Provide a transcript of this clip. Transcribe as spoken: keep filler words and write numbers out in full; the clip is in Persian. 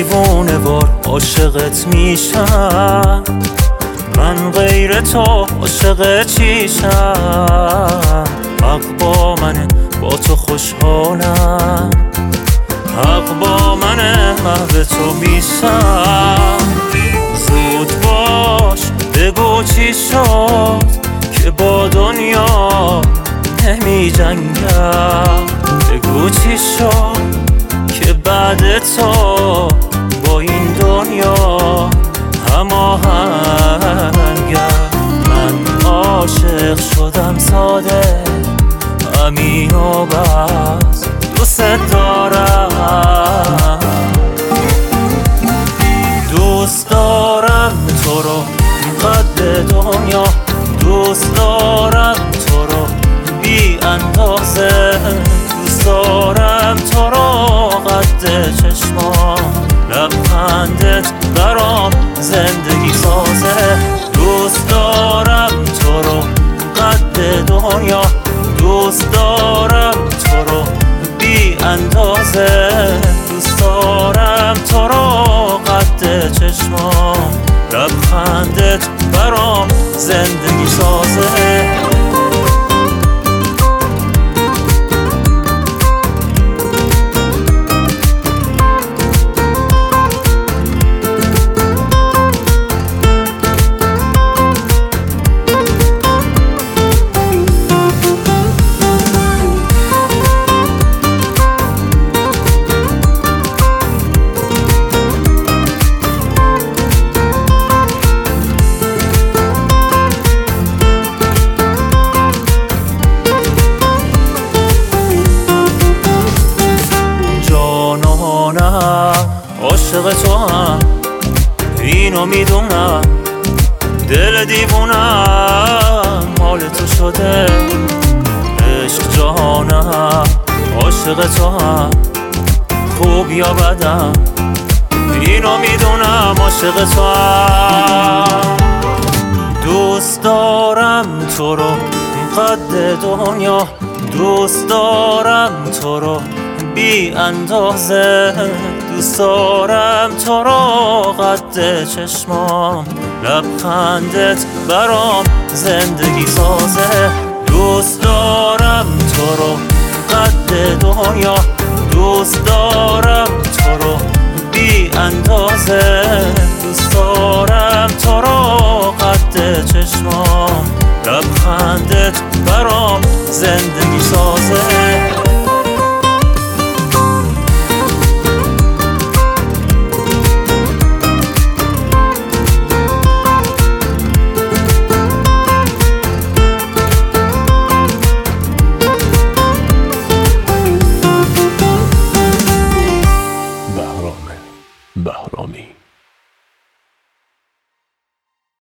دیوونه وار عاشقت میشم، من غیر تو عاشق چیشم. حق با منه با تو خوشحالم، حق با منه محو تو میشم. زود باش بگو چی شد که با دنیا نمی جنگم. بگو چی شد که بعد تو با این دنیا هماهنگم. من عاشق شدم ساده همین و بس، دوست دارم دوست دارم تو رو قد دنیا، دوست دارم تو رو بی اندازه، دوست دارم تو رو قد چشمان، لبخندت برام زندگی سازه. دوست دارم تو رو قد دنیا، دوست دارم تو رو بی اندازه، دوست دارم تو رو قد چشمان، لبخندت برام زندگی سازه. عاشق تو هم اینو میدونم، دل دیوونم حال تو شده. عشق جهانم عاشق تو هم، خوب یا بدم اینو میدونم، عاشق تو هم. دوست دارم تو رو قد دنیا، دوست دارم تو رو بی اندازه، دوست دارم تو رو قد چشمام، لبخندت برام زندگی سازه. دوست دارم تو رو قد دنیا، دوست دارم تو رو بی اندازه، دوست دارم تو رو قد چشمام، لبخندت برام زندگی